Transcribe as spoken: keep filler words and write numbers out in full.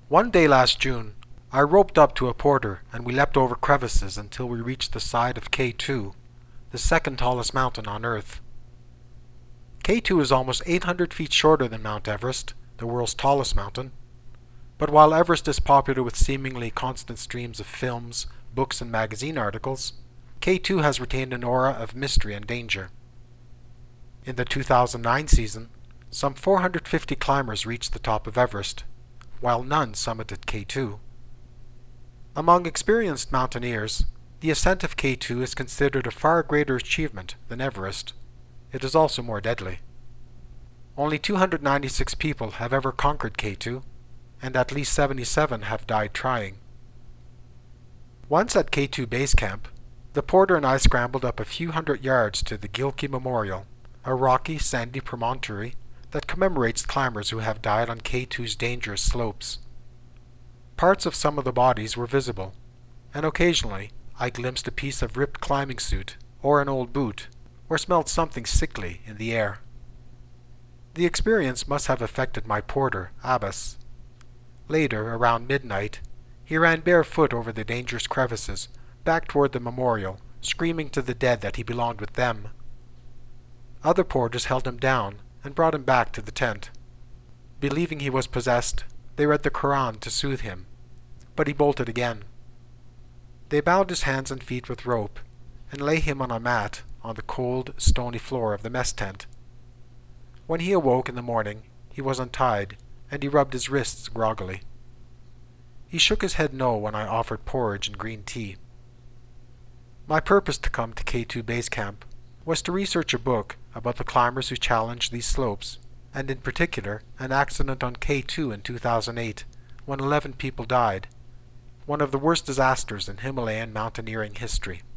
One day last June, I roped up to a porter and we leapt over crevices until we reached the side of K two, the second tallest mountain on Earth. K two is almost eight hundred feet shorter than Mount Everest, the world's tallest mountain. But while Everest is popular with seemingly constant streams of films, books, and magazine articles, K two has retained an aura of mystery and danger. In the two thousand nine season, some four hundred fifty climbers reached the top of Everest, while none summited K two. Among experienced mountaineers, the ascent of K two is considered a far greater achievement than Everest. It is also more deadly. Only two hundred ninety-six people have ever conquered K two, and at least seventy-seven have died trying. Once at K two Base Camp, the porter and I scrambled up a few hundred yards to the Gilkey Memorial, a rocky, sandy promontory that commemorates climbers who have died on K two's dangerous slopes. Parts of some of the bodies were visible, and occasionally I glimpsed a piece of ripped climbing suit, or an old boot, or smelled something sickly in the air. The experience must have affected my porter, Abbas. Later, around midnight, he ran barefoot over the dangerous crevices, back toward the memorial, screaming to the dead that he belonged with them. Other porters held him down and brought him back to the tent. Believing he was possessed, they read the Quran to soothe him, but he bolted again. They bound his hands and feet with rope and lay him on a mat on the cold, stony floor of the mess tent. When he awoke in the morning, he was untied, and he rubbed his wrists groggily. He shook his head no when I offered porridge and green tea. My purpose to come to K two Base Camp was to research a book about the climbers who challenged these slopes, and in particular an accident on K two in two thousand eight, when eleven people died, one of the worst disasters in Himalayan mountaineering history.